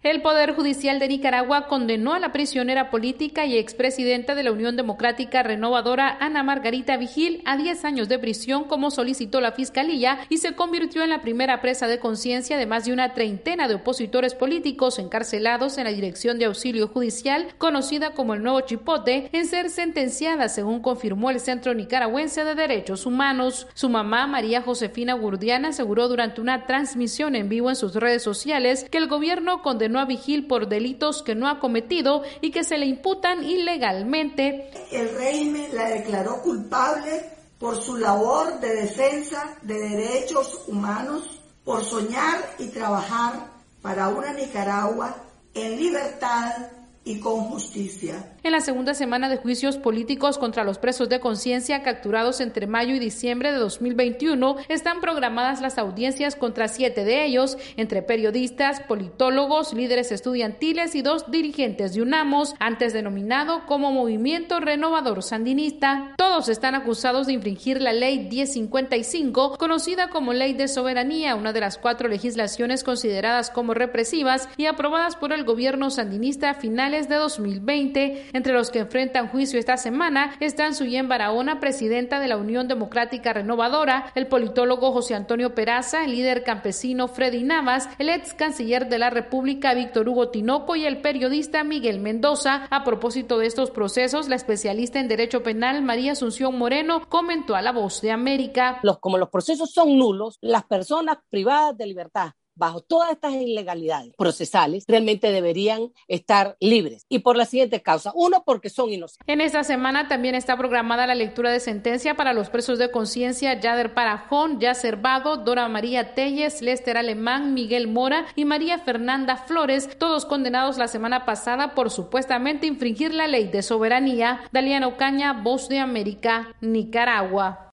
El Poder Judicial de Nicaragua condenó a la prisionera política y expresidenta de la Unión Democrática Renovadora, Ana Margarita Vigil, a 10 años de prisión, como solicitó la Fiscalía, y se convirtió en la primera presa de conciencia de más de una treintena de opositores políticos encarcelados en la Dirección de Auxilio Judicial, conocida como el Nuevo Chipote, en ser sentenciada, según confirmó el Centro Nicaragüense de Derechos Humanos. Su mamá, María Josefina Gurdiana, aseguró durante una transmisión en vivo en sus redes sociales que el gobierno condenó a Vigil por delitos que no ha cometido y que se le imputan ilegalmente. El régimen la declaró culpable por su labor de defensa de derechos humanos, por soñar y trabajar para una Nicaragua en libertad y con justicia. En la segunda semana de juicios políticos contra los presos de conciencia capturados entre mayo y diciembre de 2021, están programadas las audiencias contra 7 de ellos, entre periodistas, politólogos, líderes estudiantiles y 2 dirigentes de UNAMOS, antes denominado como Movimiento Renovador Sandinista. Todos están acusados de infringir la Ley 1055, conocida como Ley de Soberanía, una de las 4 legislaciones consideradas como represivas y aprobadas por el gobierno sandinista a finales de 2020. Entre los que enfrentan juicio esta semana están Suyen Barahona, presidenta de la Unión Democrática Renovadora, el politólogo José Antonio Peraza, el líder campesino Freddy Navas, el ex canciller de la República Víctor Hugo Tinoco y el periodista Miguel Mendoza. A propósito de estos procesos, la especialista en Derecho Penal María Asunción Moreno comentó a La Voz de América. Como los procesos son nulos, las personas privadas de libertad bajo todas estas ilegalidades procesales, realmente deberían estar libres. Y por la siguiente causa: 1, porque son inocentes. En esta semana también está programada la lectura de sentencia para los presos de conciencia Yader Parajón, Yasser Vado, Dora María Telles, Lester Alemán, Miguel Mora y María Fernanda Flores, todos condenados la semana pasada por supuestamente infringir la Ley de Soberanía. Daliana Ocaña, Voz de América, Nicaragua.